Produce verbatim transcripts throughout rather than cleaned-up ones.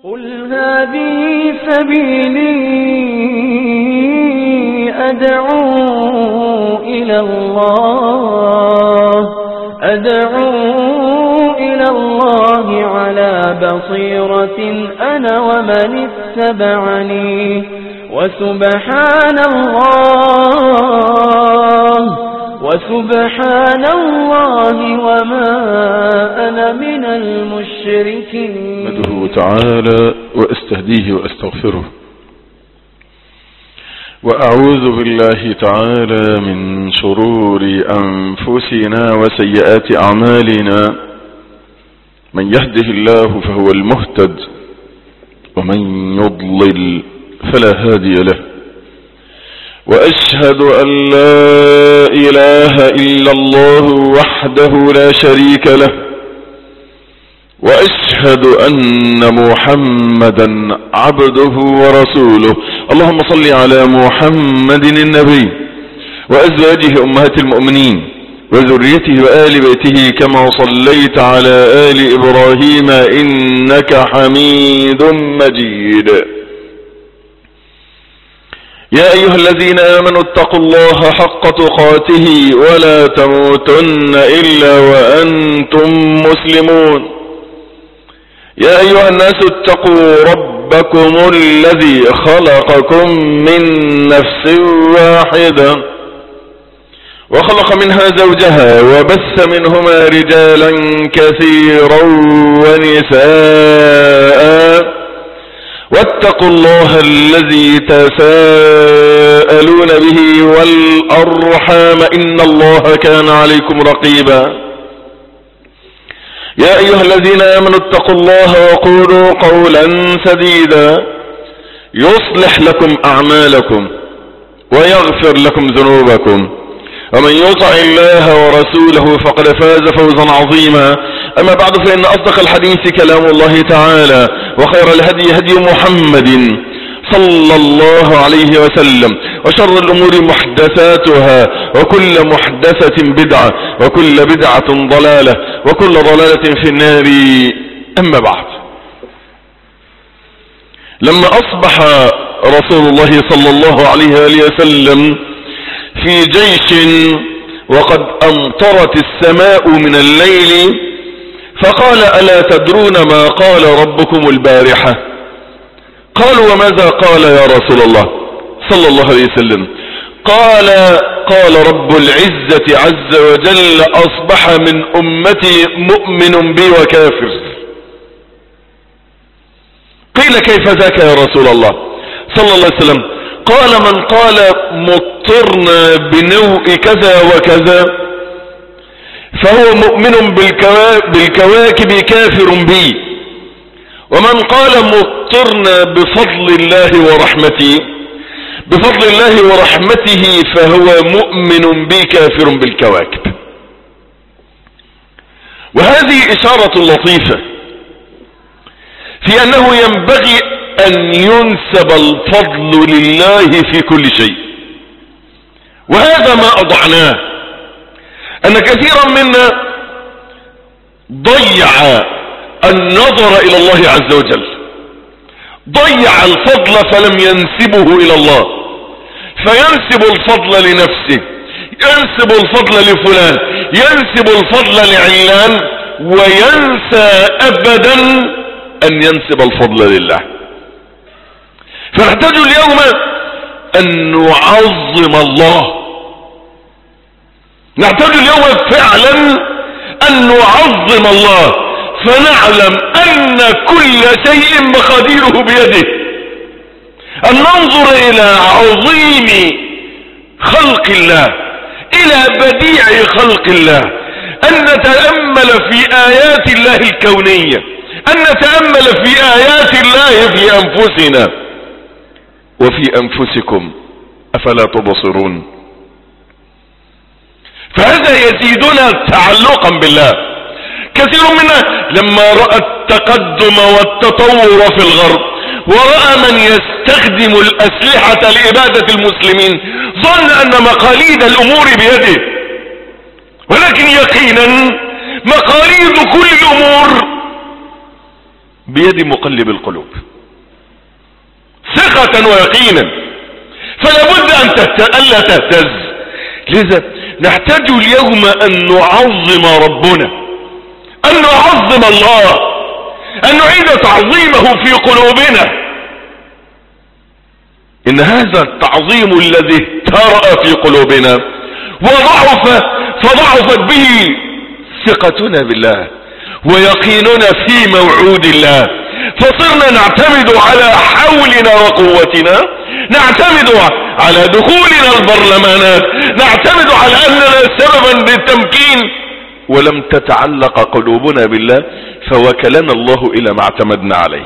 قل هذه سبيلي أدعو إلى الله أدعو إلى الله على بصيرة أنا ومن اتبعني وسبحان الله وسبحان الله وما أنا من المشركين. أحمده تعالى وأستهديه وأستغفره، وأعوذ بالله تعالى من شرور أنفسنا وسيئات أعمالنا. من يهده الله فهو المهتد، ومن يضلل فلا هادي له. وأشهد أن لا إله إلا الله وحده لا شريك له، وأشهد أن محمدا عبده ورسوله. اللهم صل على محمد النبي وأزواجه أمهات المؤمنين وذريته وآل بيته كما صليت على آل إبراهيم إنك حميد مجيد. يا أيها الذين آمنوا اتقوا الله حق تقاته ولا تموتن إلا وأنتم مسلمون. يا أيها الناس اتقوا ربكم الذي خلقكم من نفس واحدة وخلق منها زوجها وبث منهما رجالا كثيرا ونساء، واتقوا الله الذي تساءلون به والأرحام إن الله كان عليكم رقيبا. يا أيها الذين آمنوا اتقوا الله وقولوا قولا سديدا يصلح لكم أعمالكم ويغفر لكم ذنوبكم، ومن يطع الله ورسوله فقد فاز فوزا عظيما. أما بعد، فإن أصدق الحديث كلام الله تعالى، وخير الهدي هدي محمد صلى الله عليه وسلم، وشر الأمور محدثاتها، وكل محدثة بدعة، وكل بدعة ضلالة، وكل ضلالة في النار. أما بعد، لما أصبح رسول الله صلى الله عليه وآله وسلم في جيش وقد أمطرت السماء من الليل، فقال: ألا تدرون ما قال ربكم البارحة؟ قالوا: وماذا قال يا رسول الله صلى الله عليه وسلم؟ قال: قال رب العزة عز وجل: أصبح من أمتي مؤمن بي وكافر. قيل: كيف ذاك يا رسول الله صلى الله عليه وسلم؟ قال: من قال مطرنا بنوء كذا وكذا فهو مؤمن بالكواكب كافر بي، ومن قال مطرنا بفضل الله ورحمته بفضل الله ورحمته فهو مؤمن بي كافر بالكواكب. وهذه إشارة لطيفة في أنه ينبغي أن ينسب الفضل لله في كل شيء، وهذا ما أضعناه، أن كثيرا منا ضيع النظر إلى الله عز وجل، ضيع الفضل فلم ينسبه إلى الله، فينسب الفضل لنفسه، ينسب الفضل لفلان، ينسب الفضل لعلان، وينسى أبدا أن ينسب الفضل لله. فنحتاج اليوم أن نعظم الله، نحتاج اليوم فعلا أن نعظم الله، فنعلم أن كل شيء مقاديره بيده، أن ننظر إلى عظيم خلق الله، إلى بديع خلق الله، أن نتأمل في آيات الله الكونية، أن نتأمل في آيات الله في أنفسنا وفي أنفسكم، أفلا تبصرون؟ فهذا يزيدنا تعلقا بالله. كثير منا لما رأى التقدم والتطور في الغرب ورأى من يستخدم الأسلحة لإبادة المسلمين ظن أن مقاليد الأمور بيده، ولكن يقينا مقاليد كل الأمور بيد مقلب القلوب ثقة ويقينا، فلا بد أن ألا تهتز. لذا نحتاج اليوم أن نعظم ربنا، أن نعظم الله، أن نعيد تعظيمه في قلوبنا. إن هذا التعظيم الذي اهترأ في قلوبنا وضعف فضعفت به ثقتنا بالله ويقيننا في موعود الله، فصرنا نعتمد على حولنا وقوتنا، نعتمد على دخولنا البرلمانات، نعتمد على أننا سببا للتمكين، ولم تتعلق قلوبنا بالله فوكلنا الله إلى ما اعتمدنا عليه.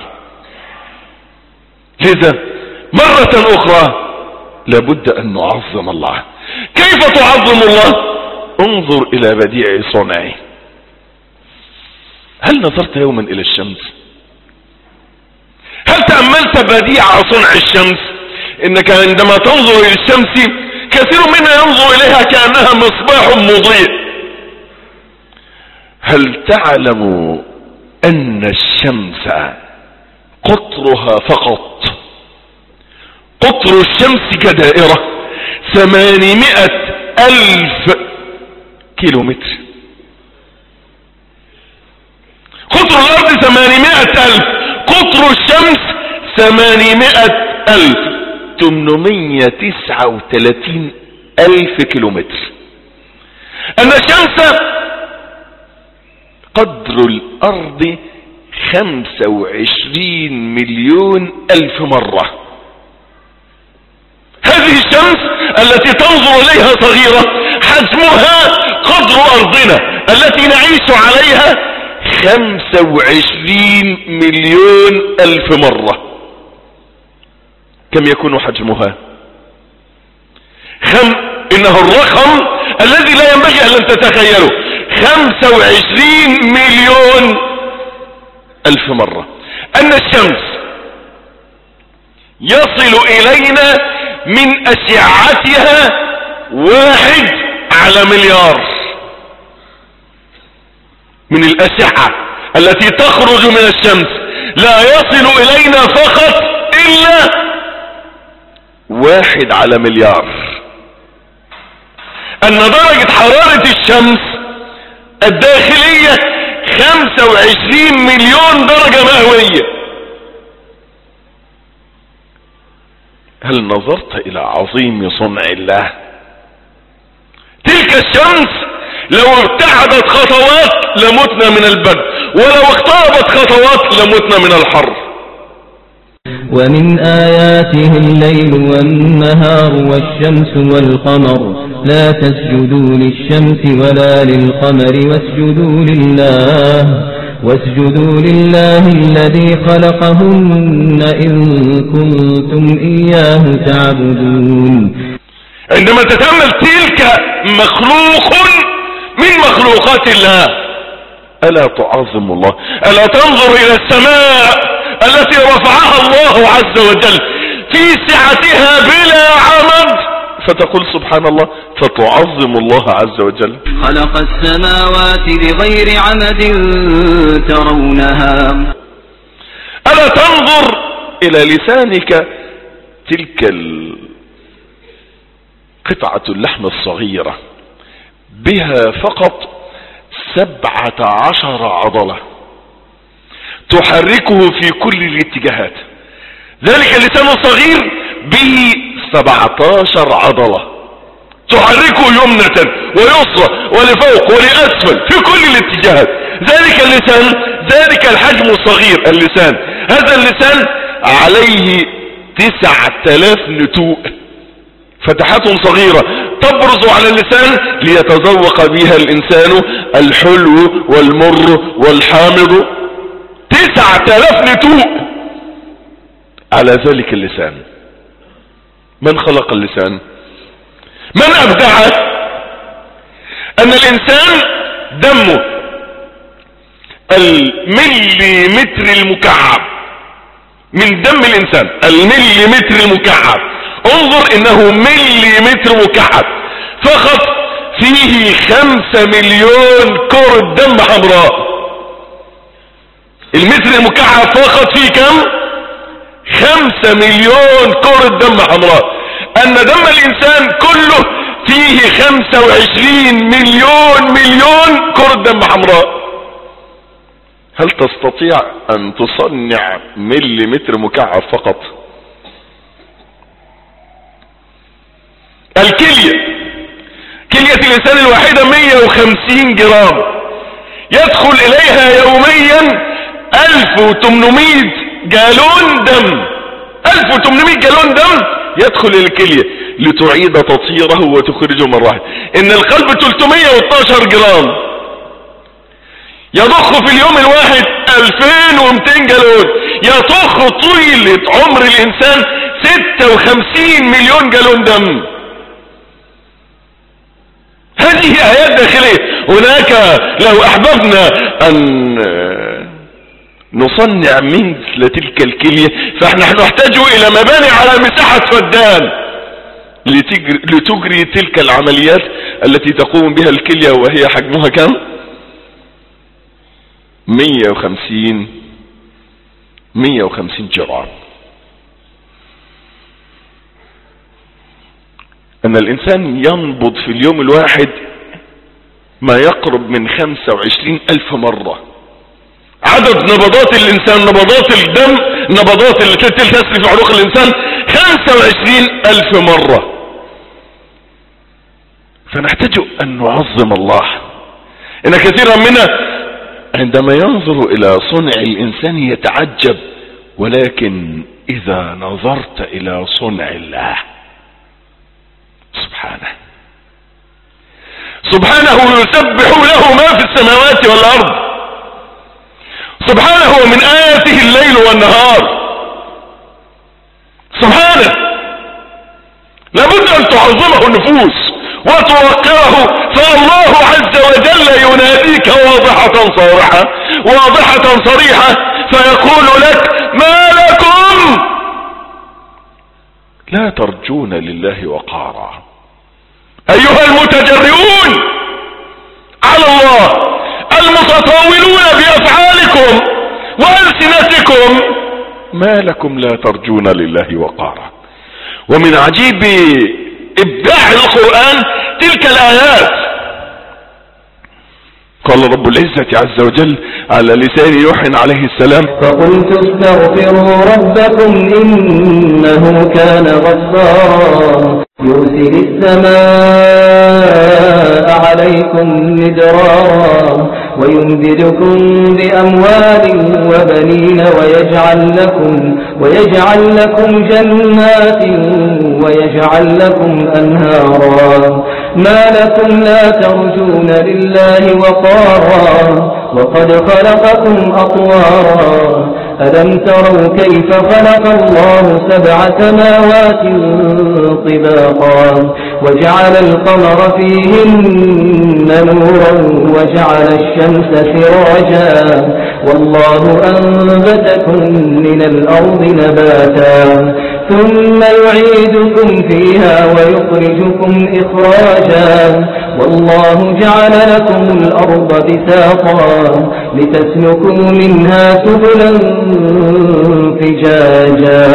لذا مرة أخرى لابد أن نعظم الله. كيف تعظم الله؟ انظر إلى بديع صنعه. هل نظرت يوما إلى الشمس؟ هل تأملت بديع صنع الشمس؟ إنك عندما تنظر إلى الشمس كثير منا ينظر إليها كأنها مصباح مضيء. هل تعلم أن الشمس قطرها فقط، قطر الشمس كدائرة ثمانمائة ألف كيلو متر، قطر الأرض ثمانمائة ألف، قطر الشمس ثمانمائة ألف، ثمانمائة وتسعة وثلاثين ألف كيلو متر. أن الشمس قدر الأرض خمسة وعشرين مليون ألف مرة. هذه الشمس التي تنظر إليها صغيرة حجمها قدر أرضنا التي نعيش عليها خمسة وعشرين مليون ألف مرة. كم يكون حجمها؟ خم إنه الرقم الذي لا ينبغي أن تتخيله، خمسة وعشرين مليون ألف مرة. أن الشمس يصل إلينا من أشعتها واحد على مليار من الأشعة التي تخرج من الشمس، لا يصل إلينا فقط إلا واحد على مليار. أن درجة حرارة الشمس الداخلية خمسة وعشرين مليون درجة مئوية. هل نظرت إلى عظيم صنع الله؟ تلك الشمس لو ابتعدت خطوات لمتنا من البرد، ولو اقتربت خطوات لمتنا من الحر. ومن آياته الليل والنهار والشمس والقمر لا تسجدوا للشمس ولا للقمر واسجدوا لله واسجدوا لله الذي خلقهن إن كنتم إياه تعبدون. عندما تتأمل تلك مخلوق من مخلوقات الله، ألا تعظم الله؟ ألا تنظر إلى السماء التي رفعها الله عز وجل في سعتها بلا عمد فتقول سبحان الله، فتعظم الله عز وجل. خلق السماوات بغير عمد ترونها. ألا تنظر إلى لسانك تلك قطعة اللحم الصغيرة بها فقط سبعة عشر عضلة تحركه في كل الاتجاهات. ذلك اللسان الصغير به سبعة عشر عضلة تحركه يمنة ويسرى ولفوق ولأسفل في كل الاتجاهات. ذلك اللسان، ذلك الحجم الصغير اللسان، هذا اللسان عليه تسعة آلاف نتوء، فتحات صغيرة تبرز على اللسان ليتذوق بها الإنسان الحلو والمر والحامض. تسعة آلاف نتوء على ذلك اللسان. من خلق اللسان؟ من أبدعه؟ أن الإنسان دمه المليمتر المكعب من دم الإنسان، المليمتر المكعب، انظر إنه مليمتر مكعب فقط فيه خمسة مليون كرة دم حمراء. المتر المكعب فقط فيه كم؟ خمسة مليون كرة دم حمراء. ان دم الانسان كله فيه خمسة وعشرين مليون مليون كرة دم حمراء. هل تستطيع ان تصنع مليمتر مكعب فقط؟ الكلية، كلية الانسان الواحدة مية وخمسين جرام، يدخل اليها يوميا الف وتمنمية جالون دم، الف وتمنمية جالون دم يدخل الكلية لتعيد تطهيره وتخرجه مرة واحدة. ان القلب ثلاثمية واثناشر جرام، يضخ في اليوم الواحد الفين ومئتين جالون، يضخ طيلة عمر الانسان ستة وخمسين مليون جالون دم. هذه ايات داخلية. هناك لو احببنا ان نصنع مثل تلك الكلية فنحن نحتاج الى مباني على مساحة فدان لتجري تلك العمليات التي تقوم بها الكلية، وهي حجمها كم؟ مية وخمسين مية وخمسين جرام. ان الانسان ينبض في اليوم الواحد ما يقرب من خمسة وعشرين الف مرة. عدد نبضات الانسان، نبضات الدم، نبضات اللي تسري في عروق الانسان خمسة وعشرين الف مرة. فنحتاج ان نعظم الله. ان كثيرا منا عندما ينظر الى صنع الانسان يتعجب، ولكن اذا نظرت الى صنع الله سبحانه سبحانه يسبح له ما في السماوات والارض. سبحانه ومن آياته الليل والنهار. سبحانه لابد ان تعظمه النفوس وتوقره. فالله عز وجل يناديك واضحة صارحة واضحة صريحة فيقول لك ما لكم لا ترجون لله وقارا ايها المتجرؤون على الله المتطاولون بافعالكم والسنتكم، ما لكم لا ترجون لله وقارا. ومن عجيب ابداع القرآن تلك الايات. قال رب العزة عز وجل على لسان نوح عليه السلام: فقلت استغفروا ربكم إنه كان غفارا يرسل السماء عليكم مدرارا ويمددكم بأموال وبنين ويجعل لكم ويجعل لكم جنات ويجعل لكم أنهارا ما لكم لا ترجون لله وقارا وقد خلقكم أطوارا ألم تروا كيف خلق الله سبع سماوات طباقا وجعل القمر فيهن نورا وجعل الشمس سراجا والله أنبتكم من الأرض نباتا ثم يعيدكم فيها ويخرجكم إخراجا والله جعل لكم الأرض بساطا لتسلكوا منها سبلا فجاجا.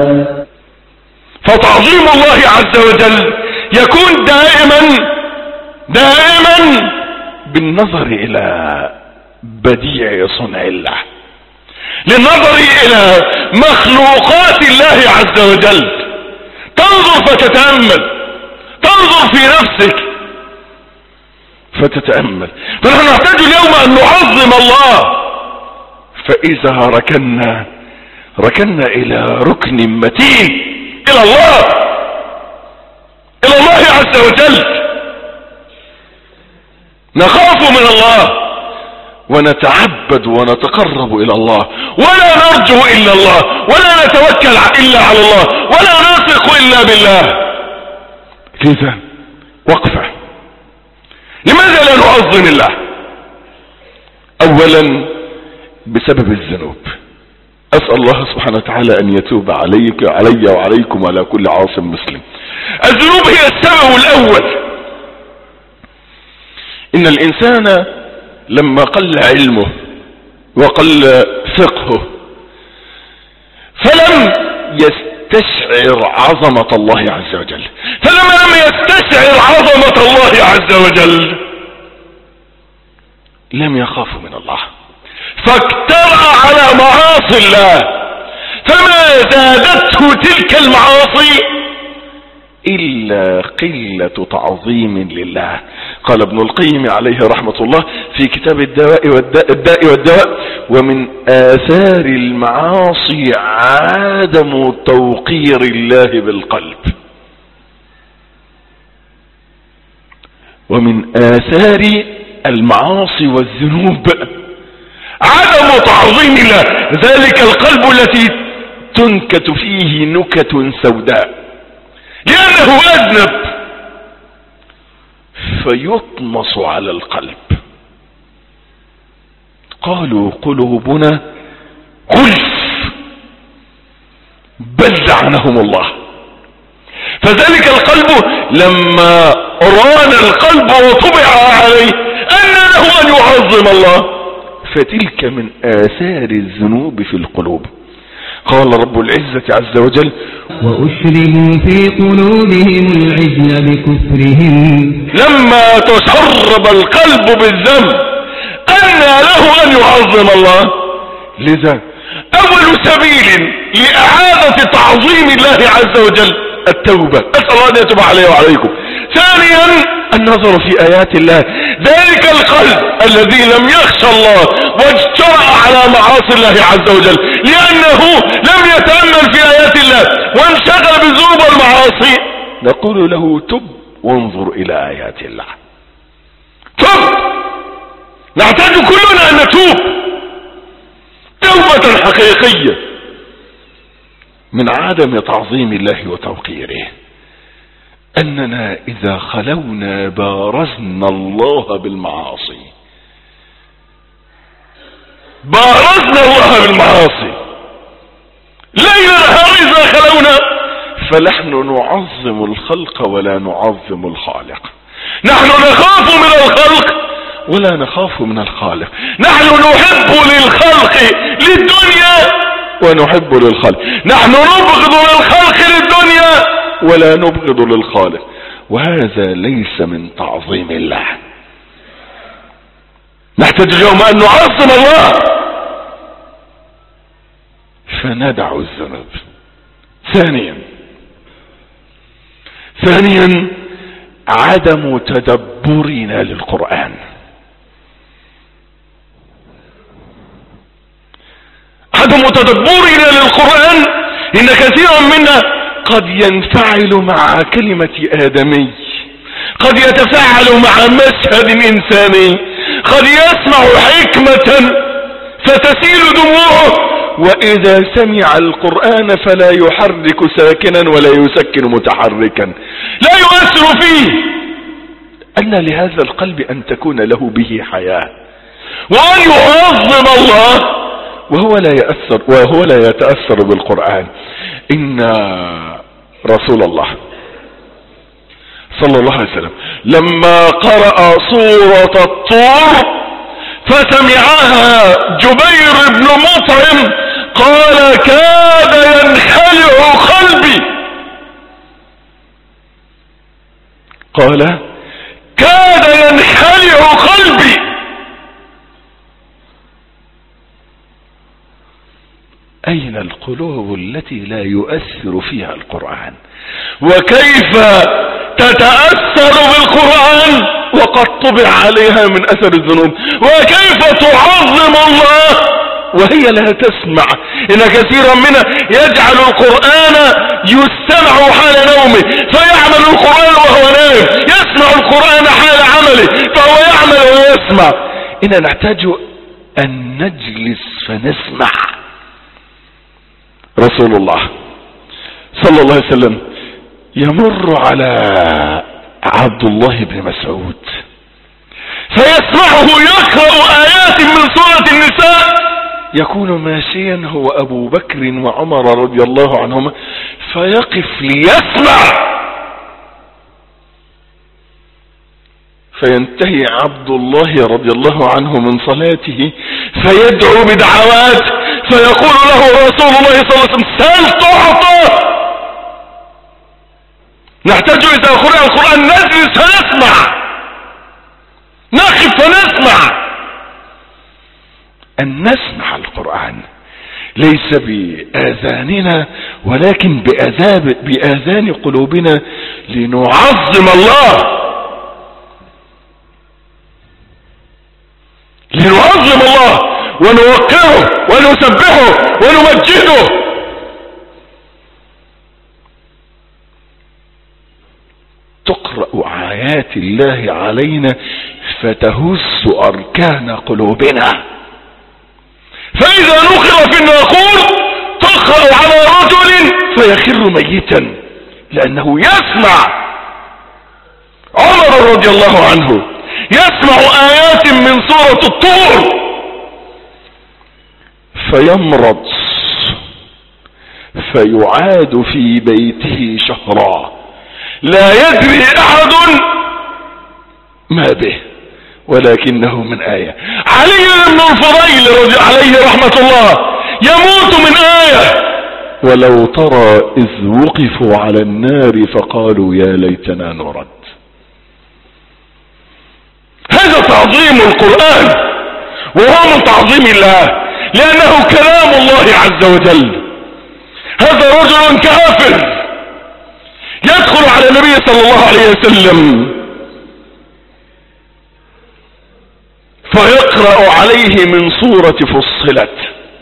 فتعظيم الله عز وجل يكون دائما دائما بالنظر إلى بديع صنع الله، للنظر إلى مخلوقات الله عز وجل. تنظر فتتأمل، تنظر في نفسك فتتأمل. فنحن نحتاج اليوم أن نعظم الله. فإذا ركنا ركنا إلى ركن متين، إلى الله، إلى الله عز وجل. نخاف من الله ونتعبد ونتقرب إلى الله، ولا نرجو إلا الله، ولا نتوكل إلا على الله، ولا نثق إلا بالله. لذا وقفة. لماذا لا نعظم الله؟ أولا بسبب الذنوب. أسأل الله سبحانه وتعالى أن يتوب عليك علي وعليكم وعلى كل عاصم مسلم. الذنوب هي السبب الأول. إن الإنسان لما قل علمه وقل فقهه، فلم يستشعر عظمة الله عز وجل. فلما لم يستشعر عظمة الله عز وجل لم يخاف من الله، فاكترأ على معاصي الله، فما زادته تلك المعاصي إلا قلة تعظيم لله. قال ابن القيم عليه رحمة الله في كتاب الدواء والداء, الداء والدواء: ومن آثار المعاصي عدم توقير الله بالقلب. ومن آثار المعاصي والذنوب عدم تعظيم الله، ذلك القلب التي تنكت فيه نكت سوداء لأنه أذنب، فيطمس على القلب. قالوا قلوبنا غلف، بل لعنهم الله. فذلك القلب لما ران القلب وطبع عليه أن له أن يعظم الله، فتلك من آثار الذنوب في القلوب. قال رب العزة عز وجل: وأشربوا في قلوبهم العجل بكفرهم. لما تشرب القلب بالذنب أن له أن يعظم الله. لذا أول سبيل لإعادة تعظيم الله عز وجل التوبة، أسأل الله أن يتوب علي وعليكم. ثانيا النظر في آيات الله، ذلك القلب الذي لم يخشى الله واجترأ على معاصي الله عز وجل لأنه لم يتأمل في آيات الله وانشغل بذنوب المعاصي، نقول له: تب وانظر إلى آيات الله. تب، نحتاج كلنا أن نتوب توبة حقيقية من عدم تعظيم الله وتوقيره، أننا إذا خلونا بارزنا الله بالمعاصي، بارزنا الله بالمعاصي ليل نهار إذا خلونا، فنحن نعظم الخلق ولا نعظم الخالق. نحن نخاف من الخلق ولا نخاف من الخالق. نحن نحب للخلق للدنيا ونحب للخلق. نحن نبغض للخلق للدنيا ولا نبغض للخالق، وهذا ليس من تعظيم الله. نحتاج اليوم أن نعظم الله فندع الذنوب. ثانيا ثانيا عدم تدبرنا للقرآن. عدم تدبرنا للقرآن، إن كثيرا منا قد ينفعل مع كلمة آدمي، قد يتفاعل مع مشهد إنساني، قد يسمع حكمة فتسيل دموعه، وإذا سمع القرآن فلا يحرك ساكنا ولا يسكن متحركا، لا يؤثر فيه. أن لهذا القلب أن تكون له به حياة وأن يعظم الله وهو لا يأثر وهو لا يتأثر بالقرآن. إن رسول الله صلى الله عليه وسلم لما قرأ سورة الطور فسمعها جبير بن مطعم قال: كاد ينخلع قلبي. قال: كاد ينخلع قلبي. أين القلوب التي لا يؤثر فيها القرآن؟ وكيف تتأثر بالقرآن وقد طبع عليها من أثر الذنوب؟ وكيف تعظم الله وهي لا تسمع؟ إن كثيرا منا يجعل القرآن يستمع حال نومه فيعمل القرآن وهو نائم، يسمع القرآن حال عمله فهو يعمل ويسمع. إننا نحتاج أن نجلس فنسمع. رسول الله صلى الله عليه وسلم يمر على عبد الله بن مسعود فيسمعه يقرأ آيات من سورة النساء، يكون ماشيا هو أبو بكر وعمر رضي الله عنهما فيقف ليسمع، فينتهي عبد الله رضي الله عنه من صلاته فيدعو بدعوات فيقول له رسول الله صلى الله عليه وسلم سل تعطى. نحتاج إذا قرأ القرآن نجلس فنسمع، نقف فنسمع. أن نسمع القرآن ليس بآذاننا ولكن بآذان قلوبنا لنعظم الله، لنعظم الله ونوقره ونسبحه ونمجده. تقرأ آيات الله علينا فتهز أركان قلوبنا. فإذا نقر في الناقور تقرأ على رجل فيخر ميتا لأنه يسمع. عمر رضي الله عنه يسمع آيات من سورة الطور فيمرض فيعاد في بيته شهرا لا يدري أحد ما به ولكنه من آية. علي بن الفضيل رضي عليه رحمة الله يموت من آية. ولو ترى إذ وقفوا على النار فقالوا يا ليتنا نرد. هذا تعظيم القرآن وهو من تعظيم الله لأنه كلام الله عز وجل. هذا رجل كافر يدخل على النبي صلى الله عليه وسلم فيقرأ عليه من سورة فصلت.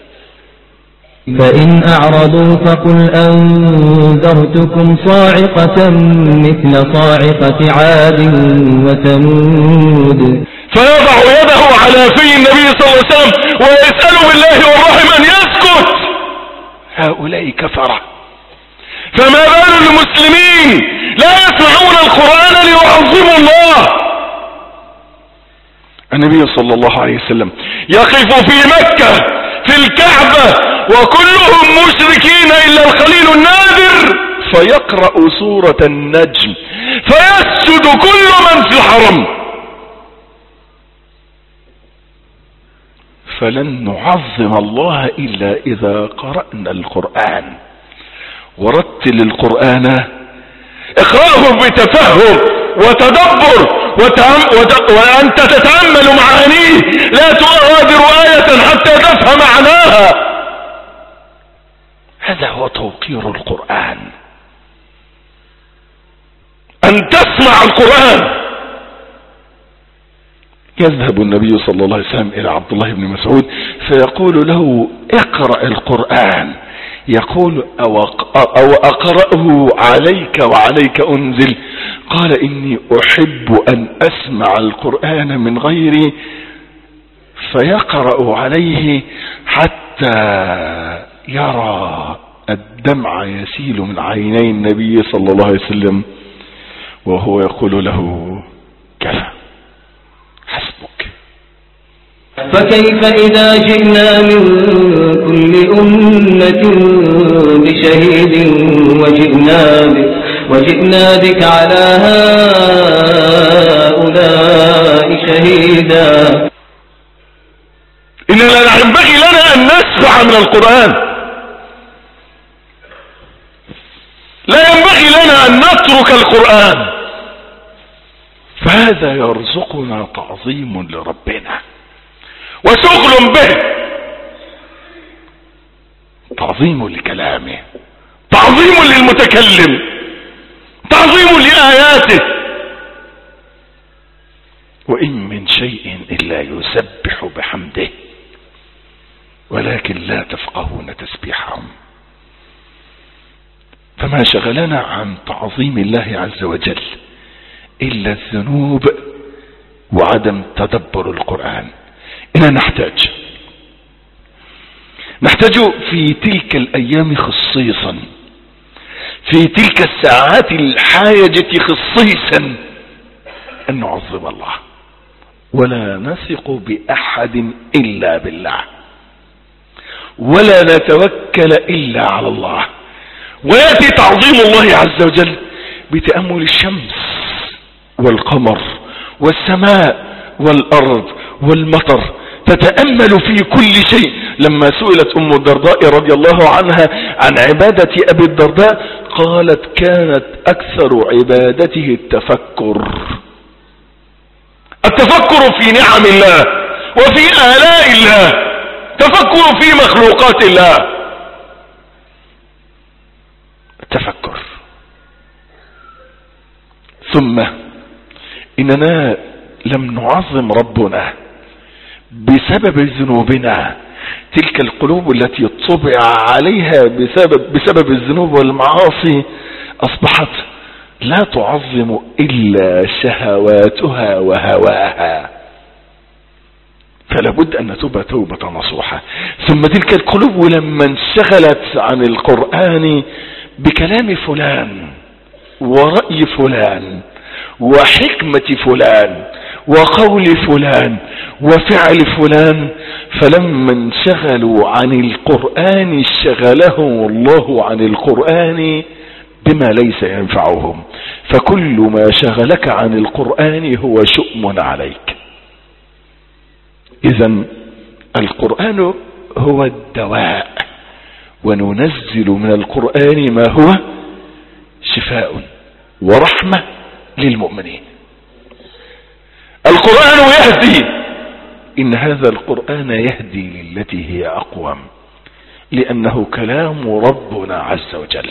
فإن أعرضوا فقل أنذرتكم صاعقة مثل صاعقة عاد وثمود. فيضع يده على في النبي صلى الله عليه وسلم ويسأل بالله والرحم أن يسكت. هؤلاء كفرة. فما بال المسلمين لا يسمعون القرآن ليعظموا الله. النبي صلى الله عليه وسلم يقف في مكة في الكعبة وكلهم مشركين إلا القليل النادر فيقرأ سورة النجم فيسجد كل من في الحرم. فلن نعظم الله إلا إذا قرأنا القرآن. ورتل القرآن، اقرأه بتفهم وتدبر وأنت تتأمل معانيه، لا تغادر آية حتى تفهم معناها. هذا هو توقير القرآن، أن تسمع القرآن. يذهب النبي صلى الله عليه وسلم إلى عبد الله بن مسعود فيقول له اقرأ القرآن. يقول أو أقرأه عليك وعليك أنزل؟ قال إني أحب أن أسمع القرآن من غيري. فيقرأ عليه حتى يرى الدمع يسيل من عيني النبي صلى الله عليه وسلم وهو يقول له كفى حسبك. فكيف إذا جئنا من كل أمة بشهيد وجئنا بك, وجئنا بك على هؤلاء شهيدا. إننا ينبغي لنا أن نسمع من القرآن، لا ينبغي لنا أن نترك القرآن. فهذا يرزقنا تعظيم لربنا وشغل به، تعظيم لكلامه، تعظيم للمتكلم، تعظيم لآياته. وإن من شيء إلا يسبح بحمده ولكن لا تفقهون تسبيحهم. فما شغلنا عن تعظيم الله عز وجل إلا الذنوب وعدم تدبر القرآن. إننا نحتاج نحتاج في تلك الأيام خصيصا، في تلك الساعات الحاجة خصيصا، أن نعظم الله ولا نثق بأحد إلا بالله، ولا نتوكل إلا على الله. ويأتي تعظيم الله عز وجل بتأمل الشمس والقمر والسماء والأرض والمطر. تتأمل في كل شيء. لما سئلت أم الدرداء رضي الله عنها عن عبادة أبي الدرداء قالت كانت أكثر عبادته التفكر، التفكر في نعم الله وفي آلاء الله، تفكر في مخلوقات الله، التفكر. ثم إننا لم نعظم ربنا بسبب ذنوبنا، تلك القلوب التي طبع عليها بسبب, بسبب الذنوب والمعاصي أصبحت لا تعظم إلا شهواتها وهواها، فلا بد أن نتوب توبة نصوحة. ثم تلك القلوب لما انشغلت عن القرآن بكلام فلان ورأي فلان وحكمة فلان وقول فلان وفعل فلان، فلما انشغلوا عن القرآن شغلهم الله عن القرآن بما ليس ينفعهم. فكل ما شغلك عن القرآن هو شؤم عليك. إذن القرآن هو الدواء، وننزل من القرآن ما هو شفاء ورحمة للمؤمنين. القرآن يهدي، إن هذا القرآن يهدي للتي هي أقوم، لأنه كلام ربنا عز وجل.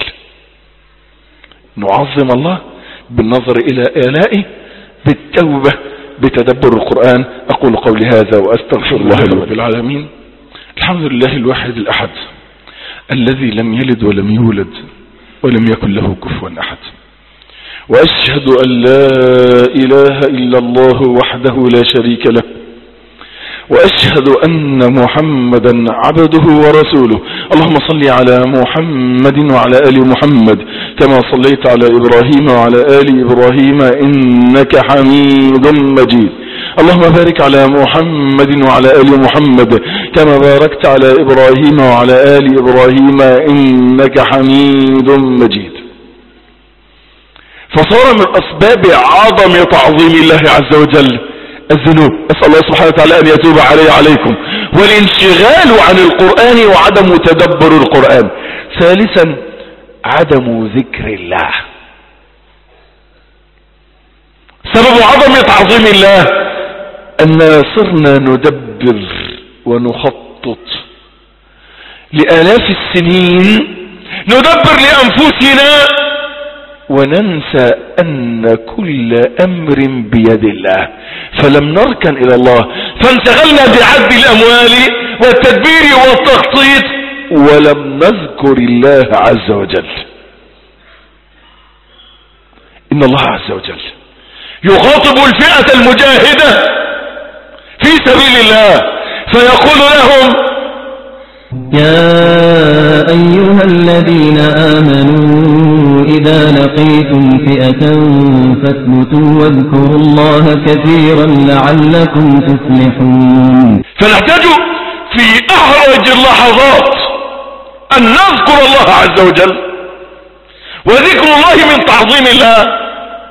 نعظم الله بالنظر إلى آلائه، بالتوبة، بتدبر القرآن. أقول قولي هذا وأستغفر الله رب العالمين. الحمد لله الواحد الأحد الذي لم يلد ولم يولد ولم يكن له كفوا أحد، وأشهد أن لا إله إلا الله وحده لا شريك له، وأشهد أن محمدا عبده ورسوله. اللهم صل على محمد وعلى آل محمد كما صليت على إبراهيم وعلى آل إبراهيم إنك حميد مجيد. اللهم بارك على محمد وعلى آل محمد كما باركت على إبراهيم وعلى آل إبراهيم إنك حميد مجيد. فصار من أسباب عظم تعظيم الله عز وجل الذنوب. أسأل الله سبحانه وتعالى أن يتوب علي عليكم، والانشغال عن القرآن وعدم تدبر القرآن. ثالثا عدم ذكر الله. سبب عظم تعظيم الله أن صرنا ندبر ونخطط لآلاف السنين، ندبر لأنفسنا وننسى أن كل أمر بيد الله، فلم نركن إلى الله، فانشغلنا بعد الأموال والتدبير والتخطيط ولم نذكر الله عز وجل. إن الله عز وجل يخاطب الفئة المجاهدة في سبيل الله فيقول لهم: يا أيها الذين آمنوا إذا لقيتم فئة فاثبتوا واذكروا الله كثيرا لعلكم تفلحون. فنحتاج في أحرج اللحظات أن نذكر الله عز وجل، وذكر الله من تعظيم الله.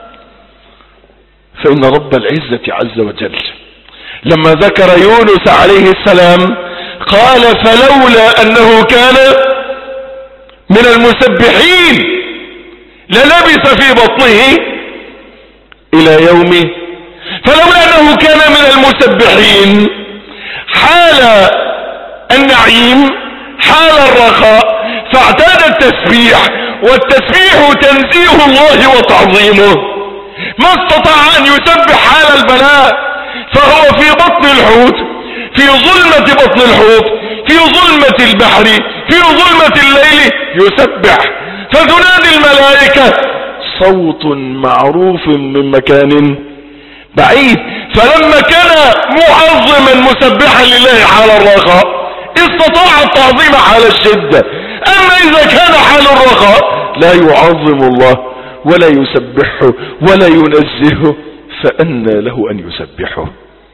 فإن رب العزة عز وجل لما ذكر يونس عليه السلام قال: فلولا أنه كان من المسبحين للبث في بطنه إلى يومه. فلولا أنه كان من المسبحين حال النعيم حال الرخاء فاعتاد التسبيح، والتسبيح تنزيه الله وتعظيمه. ما استطاع أن يسبح حال البلاء، فهو في بطن الحوت، في ظلمة بطن الحوت، في ظلمة البحر، في ظلمة الليل يسبح. فتنادي الملائكة صوت معروف من مكان بعيد. فلما كان معظما مسبحا لله حال الرخاء استطاع التعظيم حال الشدة. أما إذا كان حال الرخاء لا يعظم الله ولا يسبحه ولا ينزهه، فأنى له أن يسبحه.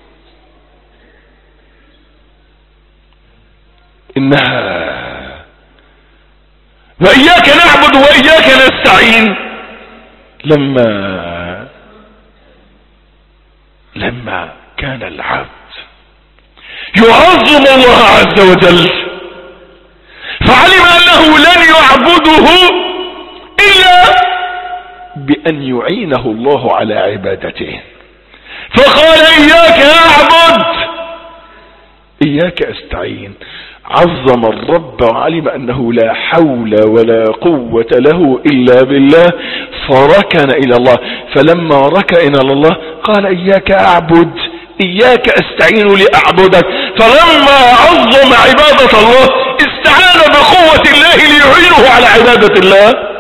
إنها وإياك نعبد وإياك نستعين لما لما كان العبد يعظم الله عز وجل، فعلم أنه لن يعبده إلا بأن يعينه الله على عبادته، فقال إياك أعبد إياك أستعين. عظم الرب وعلم أنه لا حول ولا قوة له إلا بالله، فركن إلى الله. فلما ركن إلى الله قال إياك أعبد إياك أستعين لأعبدك. فلما عظم عبادة الله استعان بقوة الله ليعينه على عبادة الله.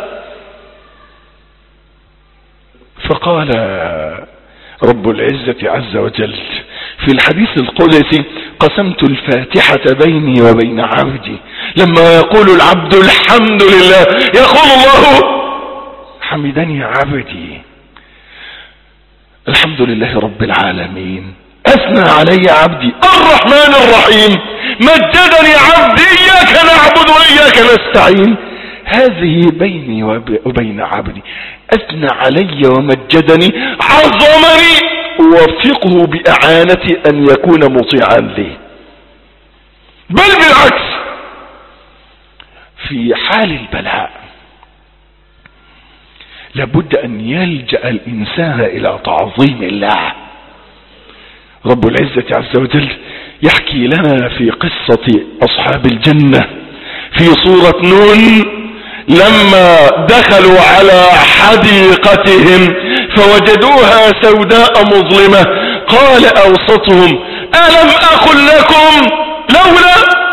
فقال رب العزة عز وجل في الحديث القدسي: قسمت الفاتحة بيني وبين عبدي. لما يقول العبد الحمد لله يقول الله: حمدني عبدي، الحمد لله رب العالمين، أثنى علي عبدي الرحمن الرحيم، مجدني عبدي، إياك نعبد وإياك نستعين. هذه بيني وبين عبدي، أثنى علي ومجدني، عظمني، أوفقه بإعانتي أن يكون مطيعا لي. بل بالعكس، في حال البلاء لابد أن يلجأ الإنسان إلى تعظيم الله. رب العزة عز وجل يحكي لنا في قصة أصحاب الجنة في سورة نون، لما دخلوا على حديقتهم فوجدوها سوداء مظلمة، قال أوسطهم: ألم أقل لكم لولا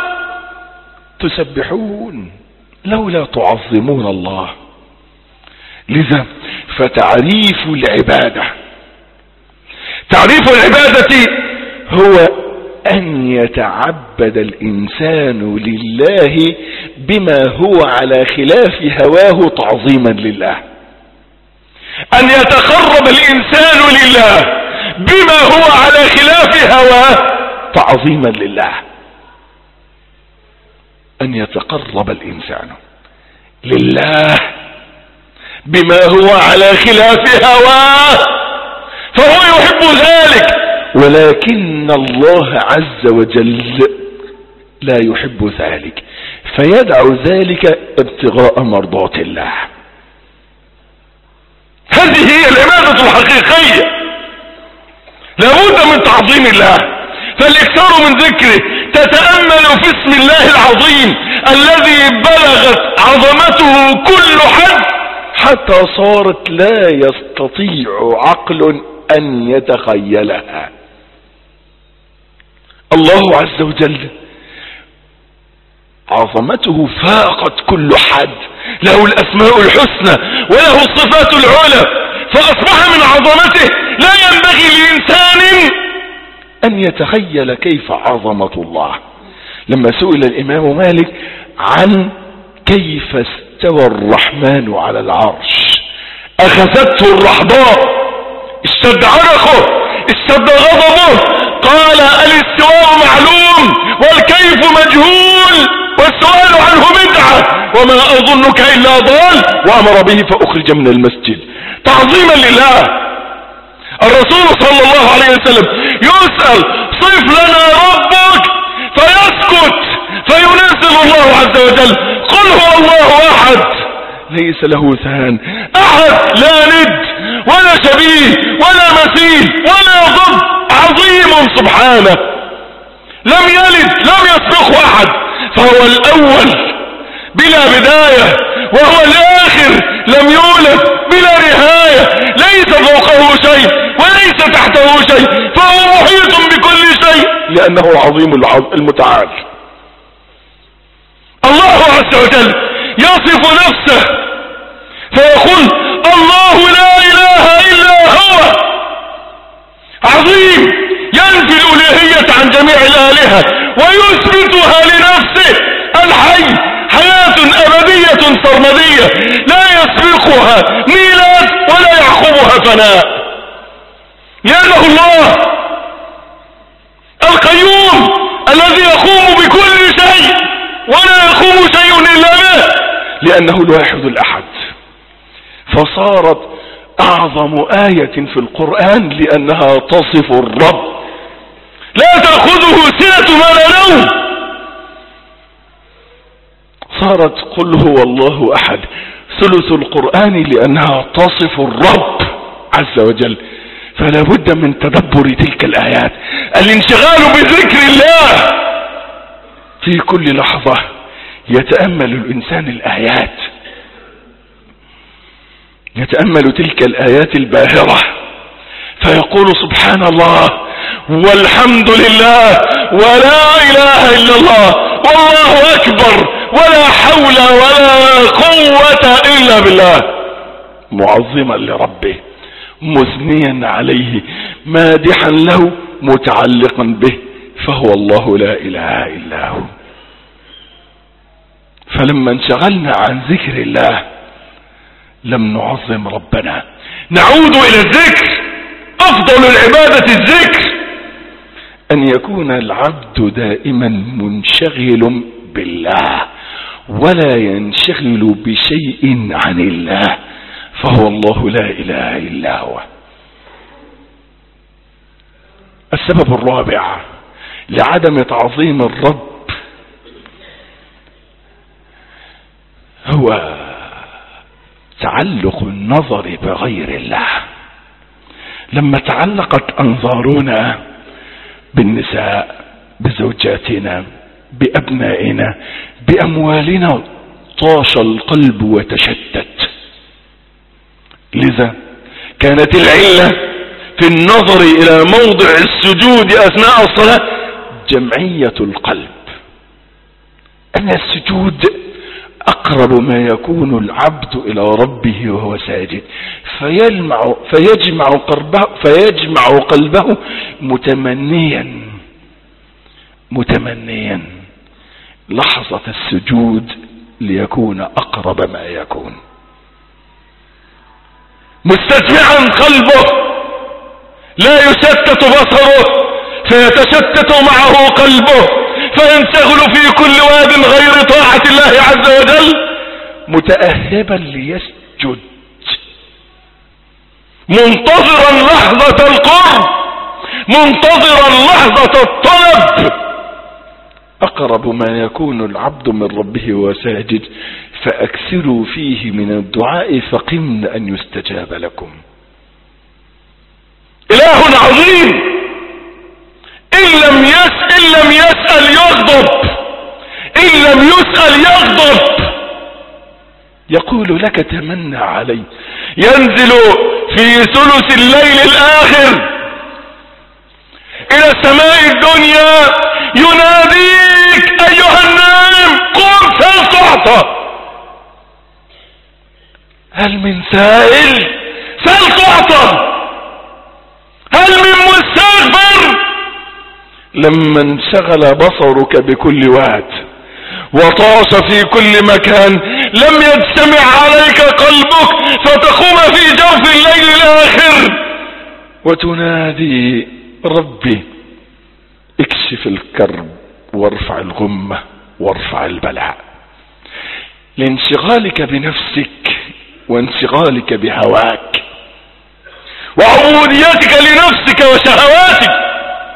تسبحون، لولا تعظمون الله. لذا فتعريف العبادة، تعريف العبادة هو أن يتعبد الإنسان لله بما هو على خلاف هواه تعظيما لله، أن يتقرب الإنسان لله بما هو على خلاف هواه تعظيما لله. أن يتقرب الإنسان لله بما هو على خلاف هواه فهو يحب ذلك، ولكن الله عز وجل لا يحب ذلك، فيدع ذلك ابتغاء مرضات الله. هذه هي العبادة الحقيقية، لابد من تعظيم الله. فالاكثار من ذكره، تتأمل في اسم الله العظيم الذي بلغت عظمته كل حد حتى صارت لا يستطيع عقل أن يتخيلها. الله عز وجل عظمته فاقت كل حد، له الأسماء الحسنى وله الصفات العلى، فأصبح من عظمته لا ينبغي لإنسان أن يتخيل كيف عظمة الله. لما سئل الإمام مالك عن كيف استوى الرحمن على العرش، أخذته الرحضاء، اشتد عرقه، اشتد غضبه، قال: الاستواء معلوم والكيف مجهول والسؤال عنه بدعة وما أظنك إلا ضال، وأمر به فأخرج من المسجد تعظيما لله. الرسول صلى الله عليه وسلم يسأل: صف لنا ربك، فيسكت، فينزل الله عز وجل: قل هو الله أحد ليس له ثان، أحد لا ند ولا شبيه ولا مثيل ولا ضد، عظيم سبحانه، لم يلد لم يسبقه أحد، فهو الأول بلا بداية وهو الآخر لم يولد بلا نهاية، ليس فوقه شيء وليس تحته شيء، فهو محيط بكل شيء لأنه عظيم المتعال. الله عز وجل يصف نفسه فيقول: الله لا إله إلا هو، عظيم، ينفي الألوهية عن جميع الآلهة ويثبتها لنفسه، الحي، حياة أبدية سرمدية لا يسبقها ميلاد ولا يعقبها فناء، لأنه الله القيوم الذي يقوم بكل شيء ولا يقوم شيء إلا به، لأنه الواحد الأحد. فصارت أعظم آية في القرآن لأنها تصف الرب، لا تأخذه سنة ولا نوم. صارت قل هو الله أحد ثلث القرآن لأنها تصف الرب عز وجل، فلا بد من تدبر تلك الآيات، الانشغال بذكر الله في كل لحظة. يتأمل الإنسان الآيات، يتأمل تلك الآيات الباهرة فيقول سبحان الله والحمد لله ولا إله إلا الله والله أكبر ولا حول ولا قوة إلا بالله، معظما لربه مثنيا عليه مادحا له متعلقا به، فهو الله لا إله إلا هو. فلما انشغلنا عن ذكر الله لم نعظم ربنا. نعود إلى الذكر، أفضل العبادة الذكر، أن يكون العبد دائما منشغل بالله ولا ينشغل بشيء عن الله، فهو الله لا إله إلا هو. السبب الرابع لعدم تعظيم الرب هو تعلق النظر بغير الله. لما تعلقت أنظارنا بالنساء، بزوجاتنا، بأبنائنا، بأموالنا، طاش القلب وتشتت. لذا كانت العلة في النظر إلى موضع السجود أثناء الصلاة جمعية القلب، أن السجود أقرب ما يكون العبد إلى ربه وهو ساجد، فيجمع, فيجمع, قلبه, فيجمع قلبه متمنيا متمنيا لحظة السجود ليكون أقرب ما يكون، مستجمعا قلبه لا يشتت بصره فيتشتت معه قلبه فينشغل في كل واد غير طاعة الله عز وجل، متأهبا ليسجد منتظرا لحظة القرب، منتظرا لحظة الطلب. أقرب ما يكون العبد من ربه وساجد، فأكثروا فيه من الدعاء فقمن أن يستجاب لكم. إله عظيم، إن لم يسأل, إن لم يسأل يغضب، إن لم يسأل يغضب. يقول لك تمنى علي، ينزل في ثلث الليل الآخر إلى السماء الدنيا يناديك أيها النائم قم سل تعطى، هل من سائل سل تعطى، هل من مستغفر. لما انشغل بصرك بكل واد وطاش في كل مكان لم يجتمع عليك قلبك فتقوم في جوف الليل الآخر وتنادي ربي اكشف الكرب وارفع الغمة وارفع البلاء. لانشغالك بنفسك وانشغالك بهواك وعبوديتك لنفسك وشهواتك،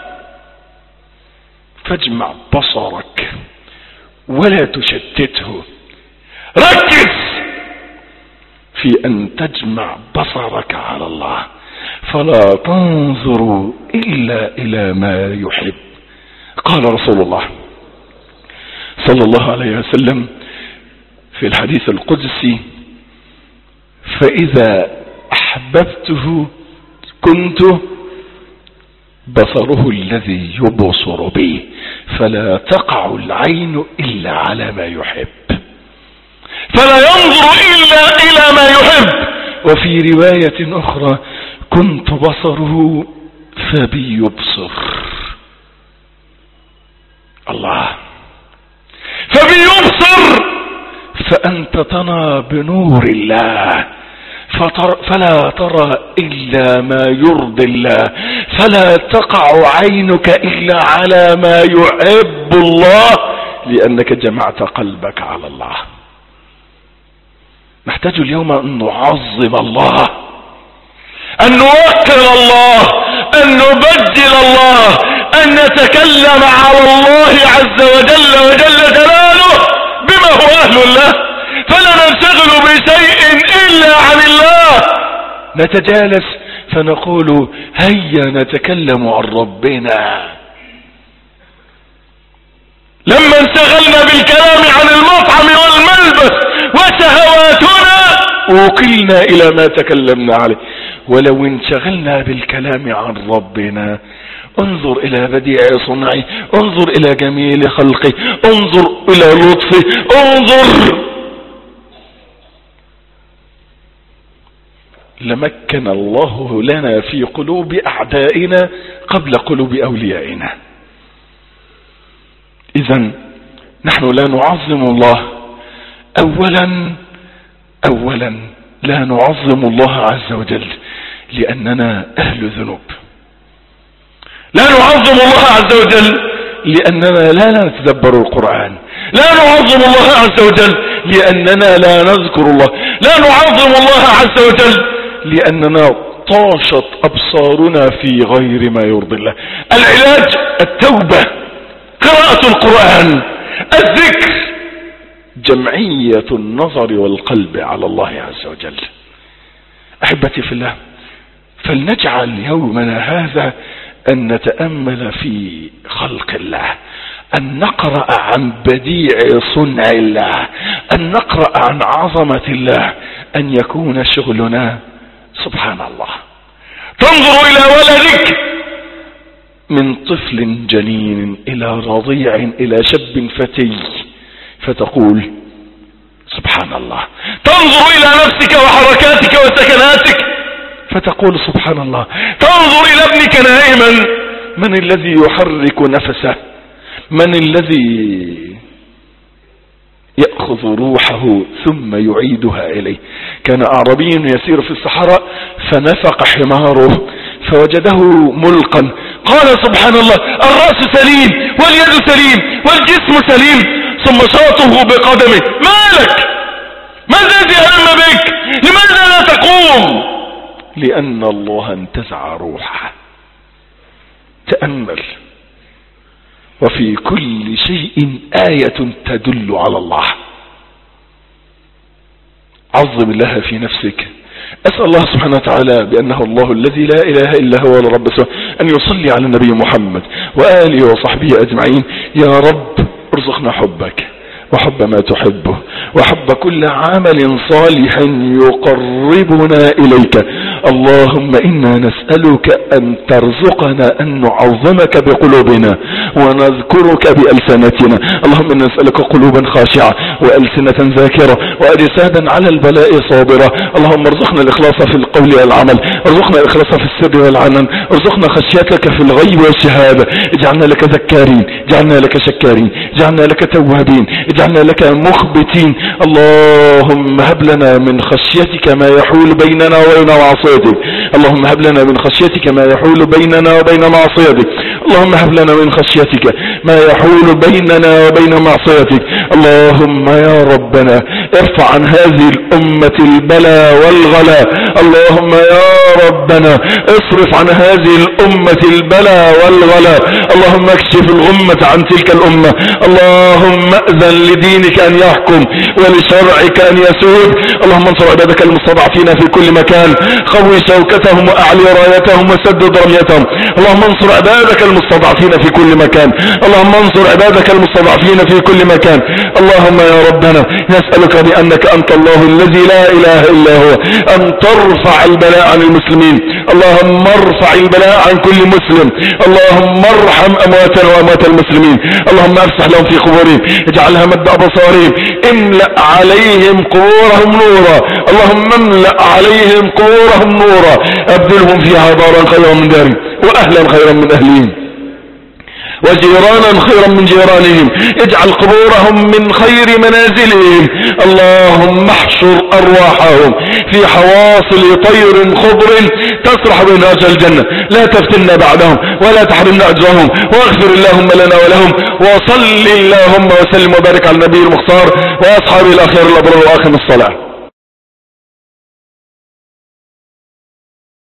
فاجمع بصرك ولا تشتته. ركز في أن تجمع بصرك على الله، فلا تنظر إلا إلى ما يحب. قال رسول الله صلى الله عليه وسلم في الحديث القدسي: فإذا أحببته كنت بصره الذي يبصر به، فلا تقع العين إلا على ما يحب، فلا ينظر إلا إلى ما يحب. وفي رواية أخرى: كنت بصره فبي يبصر. الله، فبي يبصر، فأنت ترى بنور الله فلا ترى إلا ما يرضي الله، فلا تقع عينك إلا على ما يحب الله، لأنك جمعت قلبك على الله. نحتاج اليوم أن نعظم الله، أن نوقر الله، أن نبجل الله، أن نتكلم على الله عز وجل وجل جلاله بما هو أهل الله، فلا ننشغل بشيء إلا عن الله. نتجالس فنقول هيا نتكلم عن ربنا. لما انشغلنا بالكلام عن المطعم والملبس وشهواتنا وكلنا إلى ما تكلمنا عليه. ولو انشغلنا بالكلام عن ربنا، انظر إلى بديع صنعه، انظر إلى جميل خلقه، انظر إلى لطفه، انظر، لمكن الله لنا في قلوب أعدائنا قبل قلوب أوليائنا. إذن نحن لا نعظم الله. أولا أولا لا نعظم الله عز وجل لأننا أهل ذنوب. لا نعظم الله عز وجل لأننا لا نتدبر القرآن. لا نعظم الله عز وجل لأننا لا نذكر الله. لا نعظم الله عز وجل لأننا طاشت أبصارنا في غير ما يرضي الله. العلاج التوبة، قراءة القرآن، الذكر، جمعية النظر والقلب على الله عز وجل. أحبتي في الله، فلنجعل يومنا هذا أن نتأمل في خلق الله، أن نقرأ عن بديع صنع الله، أن نقرأ عن عظمة الله، أن يكون شغلنا سبحان الله. تنظر إلى ولدك من طفل جنين إلى رضيع إلى شاب فتي فتقول سبحان الله. تنظر إلى نفسك وحركاتك وسكناتك فتقول سبحان الله. تنظر إلى ابنك نائما، من الذي يحرك نفسه؟ من الذي يأخذ روحه ثم يعيدها إليه؟ كان أعرابي يسير في الصحراء فنفق حماره فوجده ملقا، قال سبحان الله، الرأس سليم واليد سليم والجسم سليم، ثم شاطه بقدمه، مالك؟ ما الذي أهم بك؟ لماذا لا تقوم؟ لأن الله انتزع روحه. تأمل، وفي كل شيء آية تدل على الله. عظم الله في نفسك. أسأل الله سبحانه وتعالى بأنه الله الذي لا إله إلا هو الرب سبحانه أن يصلي على النبي محمد وآله وصحبه أجمعين. يا رب ارزقنا حبك وحب ما تحبه وحب كل عمل صالح يقربنا إليك. اللهم إنا نسألك أن ترزقنا أن نعظمك بقلوبنا ونذكرك بألسنتنا. اللهم إنا نسألك قلوبا خاشعة وألسنة ذاكرة وأجسادا على البلاء صابرة. اللهم ارزقنا الإخلاص في القول والعمل، ارزقنا الإخلاص في السر والعلن، ارزقنا خشيتك في الغيب والشهادة. اجعلنا لك ذكارين، اجعلنا لك شكارين، اجعلنا لك توابين، اجعلنا لك مخبتين. اللهم هب لنا من خشيتك ما يحول بيننا وبين معصيتك. اللهم هب لنا من خشيتك ما يحول بيننا وبين معصيتك. اللهم هب لنا من خشيتك ما يحول بيننا وبين معصيتك. اللهم يا ربنا ارفع عن هذه الأمة البلاء والغلاء. اللهم يا ربنا اصرف عن هذه الأمة البلاء والغلاء. اللهم اكشف الغمة عن تلك الأمة. اللهم أذن لدينك أن يحكم ولشرعك أن يسود. اللهم انصر عبادك المستضعفين في كل مكان، قوي شوكتهم وأعلي رايتهم وسدد رميتهم. اللهم انصر عبادك المستضعفين في كل مكان. اللهم انصر عبادك المستضعفين في كل مكان. اللهم يا ربنا نسألك بأنك أنت الله الذي لا إله إلا هو أن ترفع البلاء عن المسلمين. اللهم ارفع البلاء عن كل مسلم. اللهم ارحم أمواتنا وأموات المسلمين. اللهم افسح لهم في قبورهم، اجعلها مد أبصارهم، املأ عليهم قبورهم نورا. اللهم املأ عليهم قبورهم نورا، ابدلهم فيها دارا خيرا من دارهم وأهلا خيرا من أهلهم وجيرانا خيرا من جيرانهم. اجعل قبورهم من خير منازلهم. اللهم احشر أرواحهم في حواصل طير خضر تسرح بين أجل الجنة، لا تفتنا بعدهم ولا تحرمنا أجرهم، واغفر اللهم لنا ولهم، وصل اللهم وسلم وبارك على النبي المختار وأصحابه الأخيار الأبرار وآخر الصلاة.